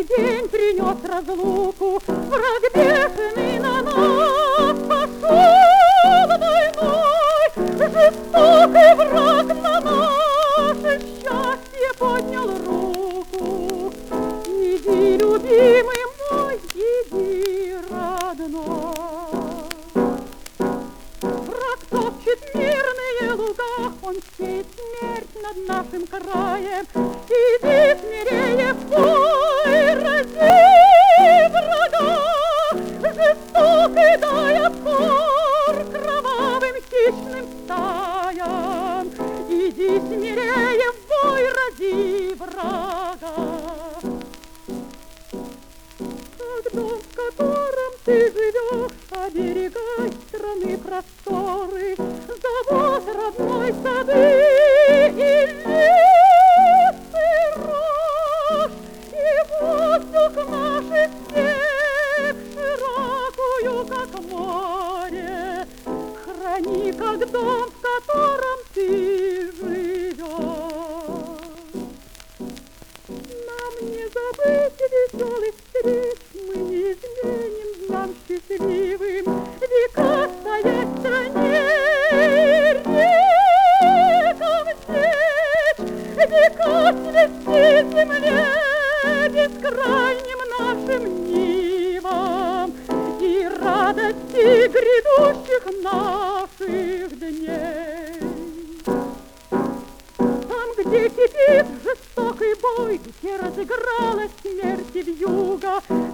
день принес разлуку, враг бешеный на нас пошел войной. Жестокий враг на наше счастье поднял руку. Иди, любимый мой, иди, родной. Враг топчет мирные луга, он сеет смерть над нашим краем. Иди смирее в бой, рази врага, жестокий дай отпор кровавым хищным стаям. Иди смирее в бой, рази врага. Как дом, в котором ты живешь, оберегай страны просторы, завод родной сады и лес и рожь, и воздух наших степь широкую, как море. Храни, как дом, в котором ты живешь. Нам не забыть веселых встреч, мы не изменим нам счастливым века стоять в стране. Рекам течь, века цвести земле, бескрайним нашим нивам и радости грядущих наших дней. Там, где кипит жестокий бой, где разыгралась смерть вьюга,